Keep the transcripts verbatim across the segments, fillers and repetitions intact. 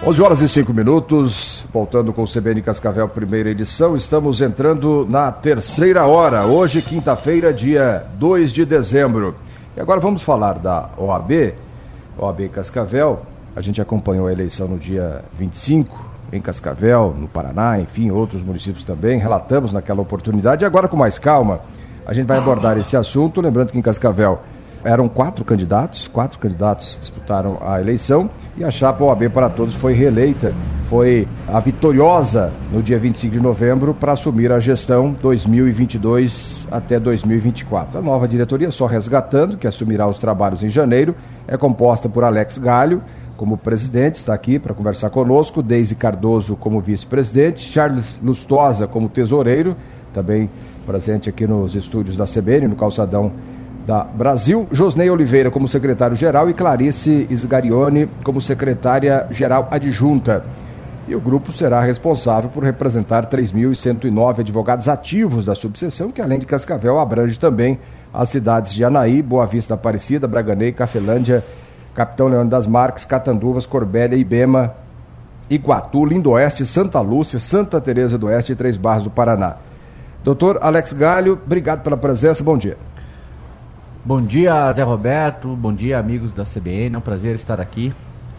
onze horas e cinco minutos, voltando com o C B N Cascavel, primeira edição, estamos entrando na terceira hora, hoje quinta-feira, dia dois de dezembro. E agora vamos falar da O A B, O A B Cascavel. A gente acompanhou a eleição no dia vinte e cinco, em Cascavel, no Paraná, enfim, outros municípios também, relatamos naquela oportunidade. E agora, com mais calma, a gente vai abordar esse assunto, lembrando que em Cascavel eram quatro candidatos, quatro candidatos disputaram a eleição e a chapa O A B para Todos foi reeleita, foi a vitoriosa no dia vinte e cinco de novembro para assumir a gestão dois mil e vinte e dois até dois mil e vinte e quatro. A nova diretoria, só resgatando, que assumirá os trabalhos em janeiro, é composta por Alex Galho como presidente, está aqui para conversar conosco, Deise Cardoso como vice-presidente, Charles Lustosa como tesoureiro, também presente aqui nos estúdios da C B N, no calçadão da Brasil, Josnei Oliveira como secretário-geral e Clarice Sgarione como secretária-geral adjunta. E o grupo será responsável por representar três mil cento e nove advogados ativos da subseção, que além de Cascavel abrange também as cidades de Anaí, Boa Vista, Aparecida, Braganey, Cafelândia, Capitão Leandro das Marques, Catanduvas, Corbélia, Ibema, Iguatu, Lindoeste, Santa Lúcia, Santa Teresa do Oeste e Três Barras do Paraná. Doutor Alex Galho, obrigado pela presença, bom dia. Bom dia, Zé Roberto, bom dia, amigos da C B N, é um prazer estar aqui.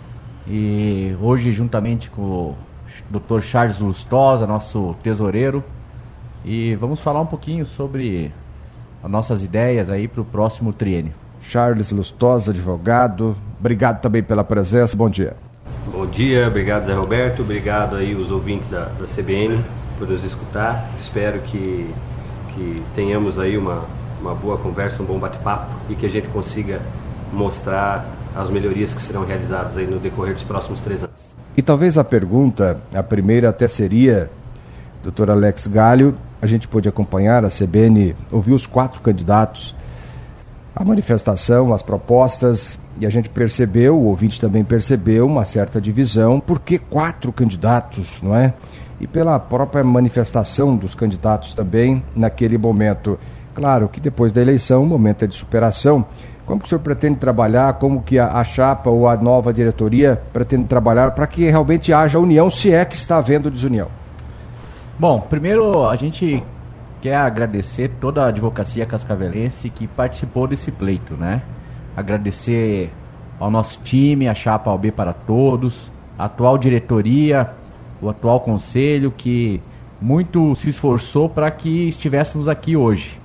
E hoje, juntamente com o doutor Charles Lustosa, nosso tesoureiro, e vamos falar um pouquinho sobre as nossas ideias aí para o próximo triênio. Charles Lustosa, advogado, obrigado também pela presença, bom dia. Bom dia, obrigado, Zé Roberto, obrigado aí os ouvintes da, da C B N por nos escutar. Espero que, que tenhamos aí uma... uma boa conversa, um bom bate-papo e que a gente consiga mostrar as melhorias que serão realizadas aí no decorrer dos próximos três anos. E talvez a pergunta, a primeira até seria, doutor Alex Galho, a gente pôde acompanhar, a C B N ouviu os quatro candidatos, a manifestação, as propostas, e a gente percebeu, o ouvinte também percebeu uma certa divisão, por que quatro candidatos, não é? E pela própria manifestação dos candidatos também naquele momento. Claro que depois da eleição, o momento é de superação. Como que o senhor pretende trabalhar, como que a, a chapa ou a nova diretoria pretende trabalhar para que realmente haja união, se é que está havendo desunião? Bom, primeiro a gente quer agradecer toda a advocacia cascavelense que participou desse pleito, né? Agradecer ao nosso time, a chapa O A B para Todos, a atual diretoria, o atual conselho que muito se esforçou para que estivéssemos aqui hoje.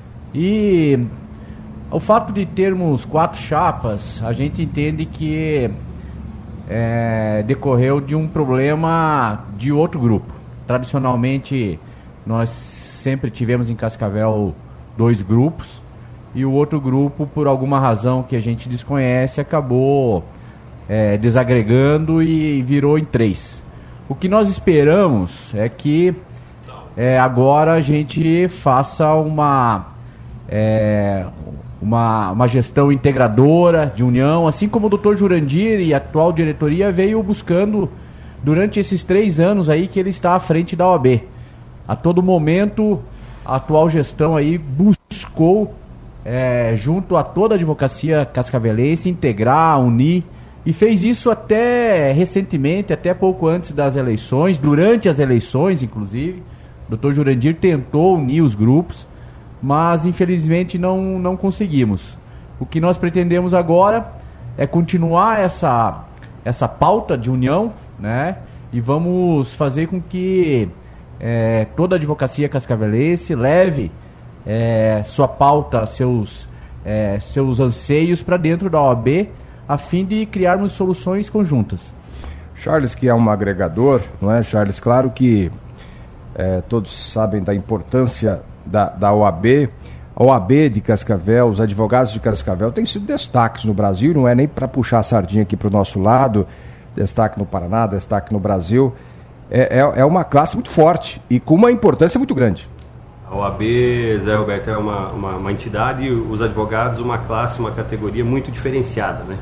E o fato de termos quatro chapas, a gente entende que é, decorreu de um problema de outro grupo. Tradicionalmente, nós sempre tivemos em Cascavel dois grupos, e o outro grupo, por alguma razão que a gente desconhece, acabou é, desagregando e virou em três. O que nós esperamos é que é, agora a gente faça uma... É, uma, uma gestão integradora de união, assim como o doutor Jurandir e a atual diretoria veio buscando durante esses três anos aí que ele está à frente da O A B. A todo momento, a atual gestão aí buscou, é, junto a toda a advocacia cascavelense, integrar, unir, e fez isso até recentemente, até pouco antes das eleições, durante as eleições, inclusive. O doutor Jurandir tentou unir os grupos, mas infelizmente não, não conseguimos. O que nós pretendemos agora é continuar essa, essa pauta de união, né? E vamos fazer com que é, toda a advocacia cascavelense leve é, sua pauta, seus, é, seus anseios para dentro da O A B, a fim de criarmos soluções conjuntas. Charles, que é um agregador, não é, Charles? Claro que é, todos sabem da importância Da, da O A B, a O A B de Cascavel, os advogados de Cascavel têm sido destaques no Brasil, não é nem para puxar a sardinha aqui para o nosso lado, destaque no Paraná, destaque no Brasil, é, é, é uma classe muito forte e com uma importância muito grande. A O A B, Zé Roberto, é uma, uma, uma entidade e os advogados uma classe, uma categoria muito diferenciada, né?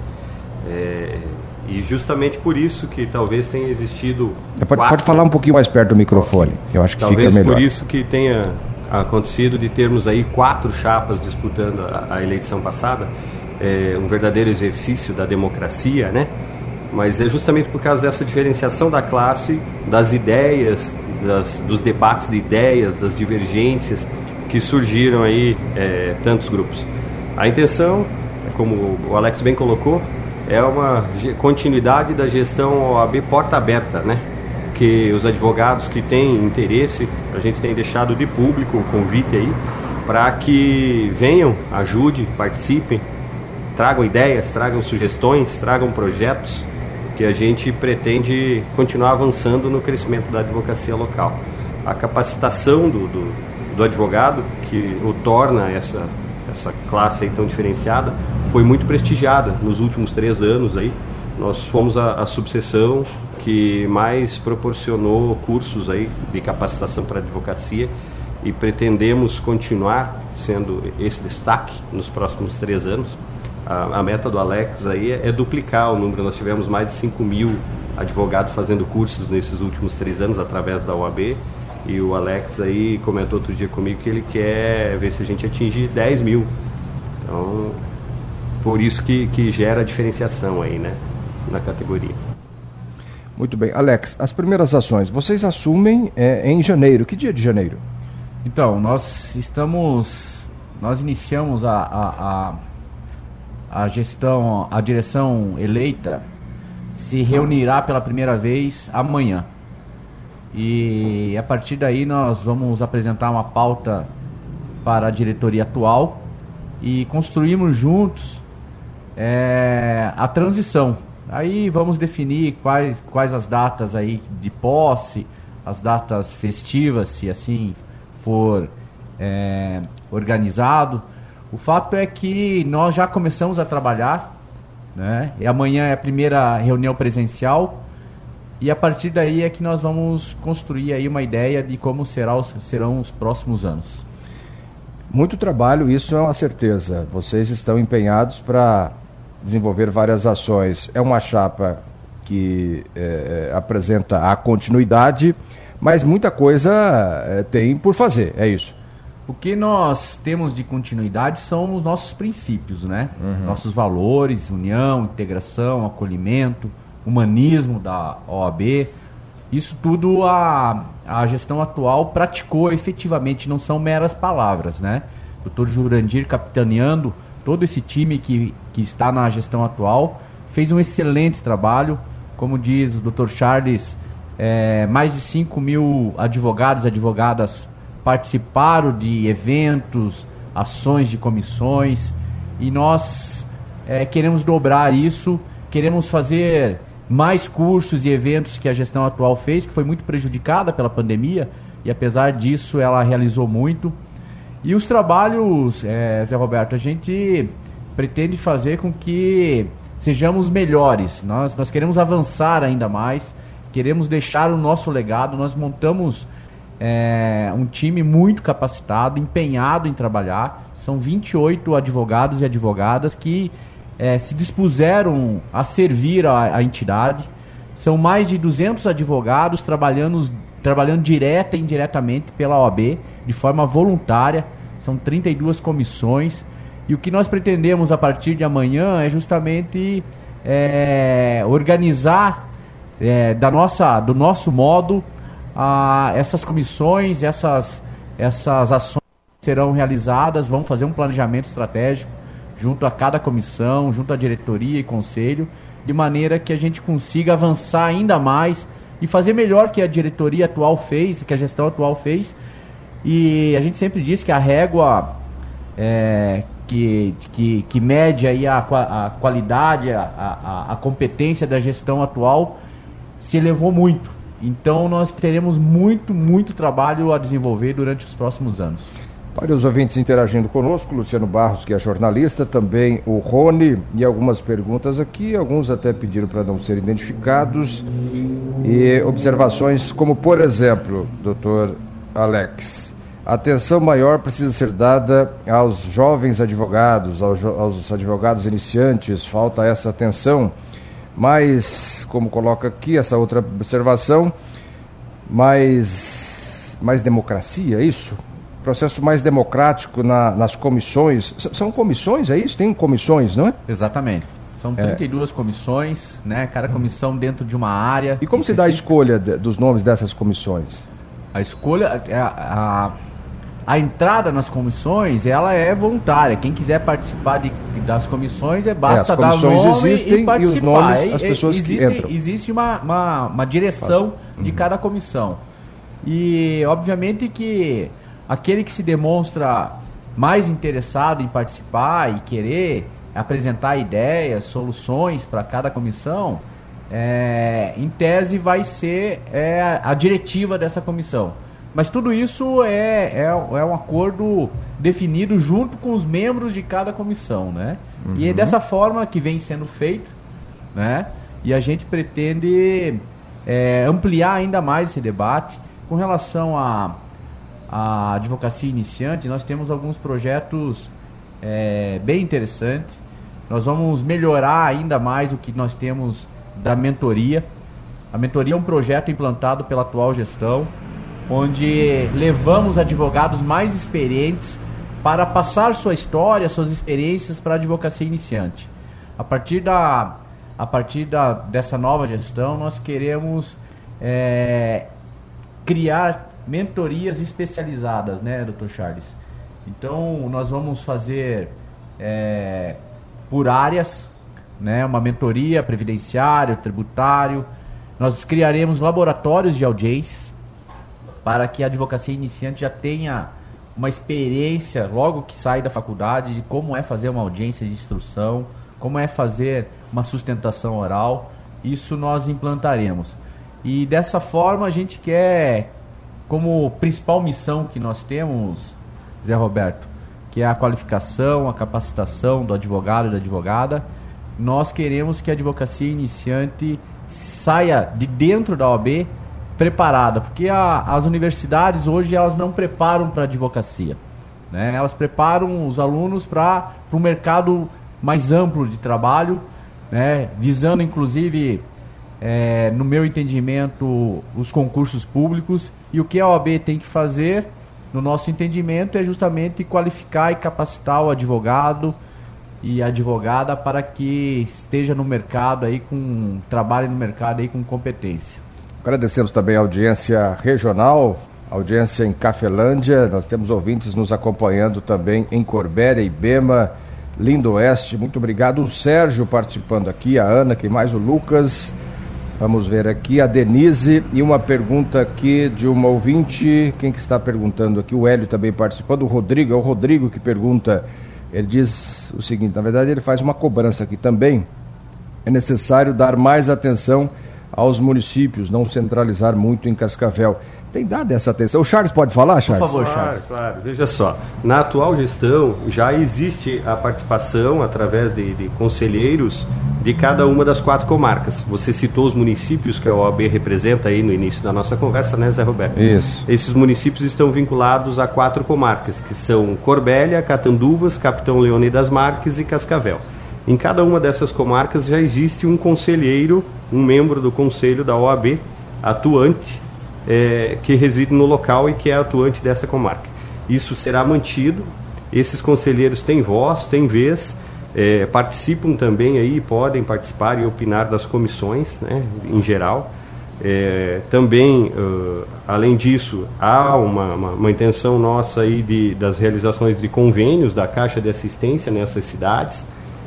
É, e justamente por isso que talvez tenha existido... Pode, quatro... pode falar um pouquinho mais perto do microfone, eu acho que talvez fica melhor. Talvez por isso que tenha acontecido de termos aí quatro chapas disputando a, a eleição passada, é, um verdadeiro exercício da democracia, né? mas é justamente por causa dessa diferenciação da classe, das ideias, das, dos debates de ideias, das divergências que surgiram aí é, tantos grupos. A intenção, como o Alex bem colocou, é uma continuidade da gestão O A B porta aberta, né? Que os advogados que têm interesse, a gente tem deixado de público o convite aí, para que venham, ajudem, participem, tragam ideias, tragam sugestões, tragam projetos, que a gente pretende continuar avançando no crescimento da advocacia local. A capacitação do, do, do advogado, que o torna essa, essa classe aí tão diferenciada, foi muito prestigiada nos últimos três anos. Aí. Nós fomos a, a subseção que mais proporcionou cursos aí de capacitação para a advocacia e pretendemos continuar sendo esse destaque nos próximos três anos. A, a meta do Alex aí é, é duplicar o número. Nós tivemos mais de cinco mil advogados fazendo cursos nesses últimos três anos através da O A B, e o Alex aí comentou outro dia comigo que ele quer ver se a gente atingir dez mil. Então, por isso que, que gera diferenciação aí, né, na categoria. Muito bem. Alex, as primeiras ações, vocês assumem é, em janeiro. Que dia de janeiro? Então, nós estamos, nós iniciamos a, a, a, a gestão, a direção eleita se reunirá pela primeira vez amanhã. E a partir daí nós vamos apresentar uma pauta para a diretoria atual e construirmos juntos é, a transição. Aí vamos definir quais, quais as datas aí de posse, as datas festivas, se assim for é, organizado. O fato é que nós já começamos a trabalhar, né? E amanhã é a primeira reunião presencial, e a partir daí é que nós vamos construir aí uma ideia de como será os, serão os próximos anos. Muito trabalho, isso é uma certeza. Vocês estão empenhados para desenvolver várias ações. É uma chapa que é, apresenta a continuidade, mas muita coisa é, tem por fazer, é isso. O que nós temos de continuidade são os nossos princípios, né? Uhum. Nossos valores, união, integração, acolhimento, humanismo da O A B. Isso tudo a, a gestão atual praticou efetivamente, não são meras palavras, né? doutor Jurandir capitaneando todo esse time que, que está na gestão atual, fez um excelente trabalho. Como diz o doutor Charles, é, mais de cinco mil advogados e advogadas participaram de eventos, ações de comissões, e nós é, queremos dobrar isso, queremos fazer mais cursos e eventos que a gestão atual fez, que foi muito prejudicada pela pandemia, e apesar disso ela realizou muito. E os trabalhos, é, Zé Roberto, a gente pretende fazer com que sejamos melhores. Nós, nós queremos avançar ainda mais, queremos deixar o nosso legado. Nós montamos é, um time muito capacitado, empenhado em trabalhar. São vinte e oito advogados e advogadas que é, se dispuseram a servir a, a entidade. São mais de duzentos advogados trabalhando, trabalhando direta e indiretamente pela O A B, de forma voluntária. São trinta e duas comissões, e o que nós pretendemos a partir de amanhã é justamente é, organizar é, da nossa, do nosso modo a, essas comissões, essas, essas ações que serão realizadas. Vamos fazer um planejamento estratégico junto a cada comissão, junto à diretoria e conselho, de maneira que a gente consiga avançar ainda mais e fazer melhor que a diretoria atual fez, que a gestão atual fez. E a gente sempre diz que a régua é, que, que, que mede aí a, a qualidade, a, a, a competência da gestão atual se elevou muito. Então nós teremos muito, muito trabalho a desenvolver durante os próximos anos. Para os ouvintes interagindo conosco, Luciano Barros, que é jornalista, também o Rony, e algumas perguntas aqui, alguns até pediram para não serem identificados, e observações como, por exemplo, doutor Alex, a atenção maior precisa ser dada aos jovens advogados, aos, aos advogados iniciantes, falta essa atenção, mas, como coloca aqui essa outra observação, mais, mais democracia, é isso? Processo mais democrático na, nas comissões. S- são comissões, é isso? Tem comissões, não é? Exatamente. São trinta e duas é. comissões, né? Cada comissão dentro de uma área. E como se dá a escolha de, dos nomes dessas comissões? A escolha, a, a, a entrada nas comissões, ela é voluntária. Quem quiser participar de, das comissões, é basta é, dar o nome existem, e participar. E os nomes, as pessoas é, existe, que entram. Existe uma, uma, uma direção uhum. de cada comissão. E, obviamente, que aquele que se demonstra mais interessado em participar e querer apresentar ideias, soluções para cada comissão, é, em tese vai ser é, a diretiva dessa comissão. Mas tudo isso é, é, é um acordo definido junto com os membros de cada comissão, né? Uhum. E é dessa forma que vem sendo feito, né? E a gente pretende é, ampliar ainda mais esse debate. Com relação à a, a advocacia iniciante, nós temos alguns projetos é, bem interessantes. Nós vamos melhorar ainda mais o que nós temos da mentoria. A mentoria é um projeto implantado pela atual gestão, onde levamos advogados mais experientes para passar sua história, suas experiências para a advocacia iniciante. A partir, da, a partir da, dessa nova gestão, nós queremos é, criar mentorias especializadas, né, doutor Charles? Então, nós vamos fazer... É, por áreas, né, uma mentoria previdenciário, tributário. Nós criaremos laboratórios de audiências para que a advocacia iniciante já tenha uma experiência logo que sai da faculdade de como é fazer uma audiência de instrução, como é fazer uma sustentação oral. Isso nós implantaremos. E dessa forma a gente quer, como principal missão que nós temos, Zé Roberto, que é a qualificação, a capacitação do advogado e da advogada, nós queremos que a advocacia iniciante saia de dentro da O A B preparada, porque a, as universidades hoje elas não preparam para a advocacia, né? Elas preparam os alunos para um mercado mais amplo de trabalho, né? Visando inclusive, é, no meu entendimento, os concursos públicos. E o que a O A B tem que fazer, no nosso entendimento, é justamente qualificar e capacitar o advogado e a advogada para que esteja no mercado aí com trabalhe no mercado aí com competência. Agradecemos também a audiência regional, audiência em Cafelândia. Nós temos ouvintes nos acompanhando também em Corbéria, Ibema, Lindo Oeste. Muito obrigado. O Sérgio participando aqui, a Ana, quem mais? O Lucas. Vamos ver aqui a Denise e uma pergunta aqui de uma ouvinte. Quem que está perguntando aqui? O Hélio também participando. O Rodrigo, é o Rodrigo que pergunta. Ele diz o seguinte, na verdade ele faz uma cobrança aqui também. É necessário dar mais atenção aos municípios, não centralizar muito em Cascavel. Tem dado essa atenção. O Charles pode falar, Charles? Por favor, Charles. Claro, claro. Veja só, na atual gestão já existe a participação através de, de conselheiros de cada uma das quatro comarcas. Você citou os municípios que a O A B representa aí no início da nossa conversa, né, Zé Roberto? Isso. Esses municípios estão vinculados a quatro comarcas, que são Corbélia, Catanduvas, Capitão Leônidas Marques e Cascavel. Em cada uma dessas comarcas já existe um conselheiro, um membro do conselho da O A B atuante, É, que reside no local e que é atuante dessa comarca. Isso será mantido. Esses conselheiros têm voz, têm vez, é, participam também aí, podem participar e opinar das comissões, né, em geral. É, também, uh, além disso, há uma, uma, uma intenção nossa aí de, das realizações de convênios da Caixa de Assistência nessas cidades,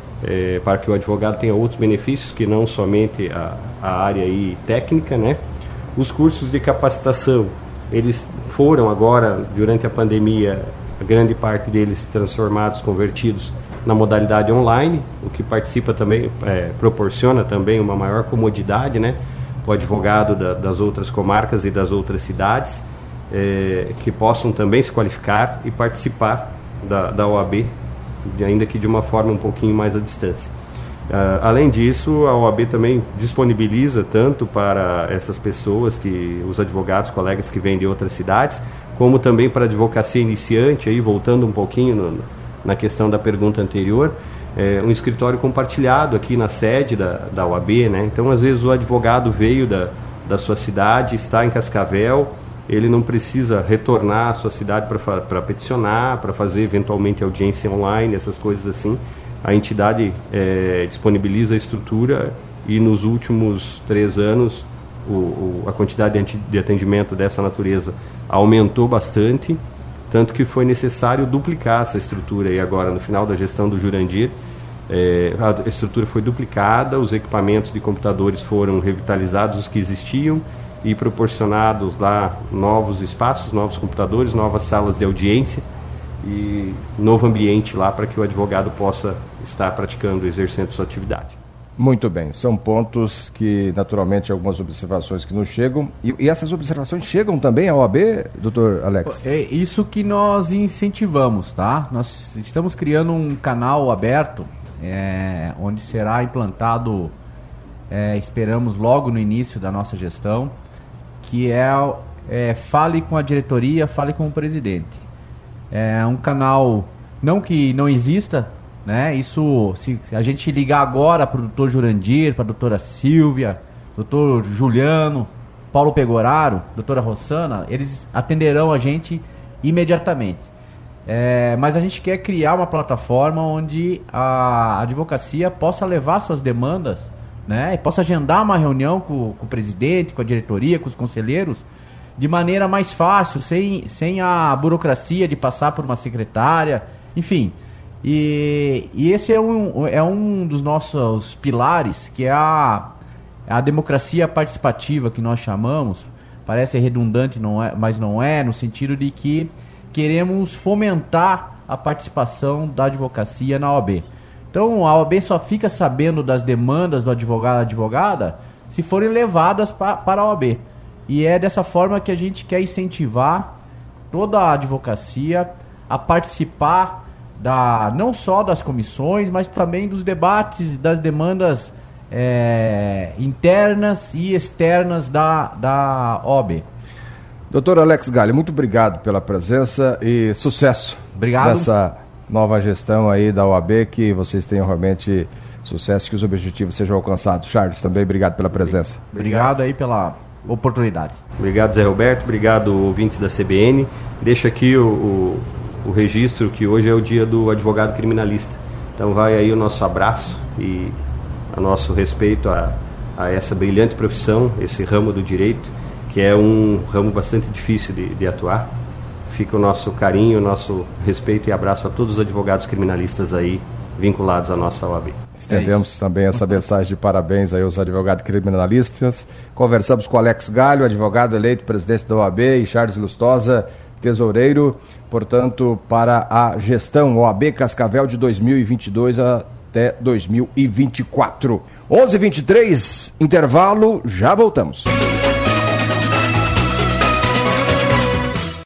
é, para que o advogado tenha outros benefícios que não somente a, a área aí técnica, né? Os cursos de capacitação, eles foram agora, durante a pandemia, a grande parte deles transformados, convertidos na modalidade online, o que participa também, é, proporciona também uma maior comodidade, né, para o advogado da, das outras comarcas e das outras cidades, é, que possam também se qualificar e participar da, da O A B, ainda que de uma forma um pouquinho mais à distância. Uh, além disso, a O A B também disponibiliza tanto para essas pessoas, que os advogados, colegas que vêm de outras cidades, como também para a advocacia iniciante, aí, voltando um pouquinho no, na questão da pergunta anterior, é, um escritório compartilhado aqui na sede da, da O A B, né? Então, às vezes, o advogado veio da, da sua cidade, está em Cascavel, ele não precisa retornar à sua cidade para peticionar, para fazer eventualmente audiência online, essas coisas assim. a entidade é, disponibiliza a estrutura e nos últimos três anos o, o, a quantidade de atendimento dessa natureza aumentou bastante, tanto que foi necessário duplicar essa estrutura. E agora, no final da gestão do Jurandir, é, a estrutura foi duplicada, os equipamentos de computadores foram revitalizados, os que existiam, e proporcionados lá novos espaços, novos computadores, novas salas de audiência e novo ambiente lá para que o advogado possa estar praticando, exercendo sua atividade. Muito bem, são pontos que naturalmente algumas observações que nos chegam, e, e essas observações chegam também à O A B, doutor Alex? É isso que nós incentivamos, tá? Nós estamos criando um canal aberto, é, onde será implantado, é, esperamos logo no início da nossa gestão, que é, é fale com a diretoria, fale com o presidente. É um canal, não que não exista, né? Isso, se a gente ligar agora para o doutor Jurandir, para a doutora Silvia, doutor Juliano, Paulo Pegoraro, doutora Rossana, eles atenderão a gente imediatamente. É, mas a gente quer criar uma plataforma onde a advocacia possa levar suas demandas, né, e possa agendar uma reunião com, com o presidente, com a diretoria, com os conselheiros, de maneira mais fácil, sem, sem a burocracia de passar por uma secretária, enfim. E, e esse é um, é um dos nossos pilares, que é a, a democracia participativa, que nós chamamos. Parece redundante, não é, mas não é, no sentido de que queremos fomentar a participação da advocacia na O A B. Então, a O A B só fica sabendo das demandas do advogado e advogada se forem levadas pa, para a O A B. E é dessa forma que a gente quer incentivar toda a advocacia a participar da, não só das comissões, mas também dos debates, das demandas é, internas e externas da, da O A B. Doutor Alex Galli, muito obrigado pela presença e sucesso. Obrigado. Nessa nova gestão aí da O A B, que vocês tenham realmente sucesso, que os objetivos sejam alcançados. Charles, também obrigado pela presença. Obrigado aí pela oportunidade. Obrigado, Zé Roberto, obrigado, ouvintes da C B N. Deixo aqui o, o, o registro que hoje é o dia do advogado criminalista. Então vai aí o nosso abraço e o nosso respeito a, a essa brilhante profissão, esse ramo do direito, que é um ramo bastante difícil de, de atuar. Fica o nosso carinho, o nosso respeito e abraço a todos os advogados criminalistas aí vinculados à nossa O A B. Estendemos é também essa mensagem de parabéns aí aos advogados criminalistas. Conversamos com Alex Galli, advogado eleito presidente da O A B, e Charles Lustosa, tesoureiro, portanto, para a gestão O A B Cascavel de dois mil e vinte e dois até dois mil e vinte e quatro. onze e vinte e três, intervalo, já voltamos.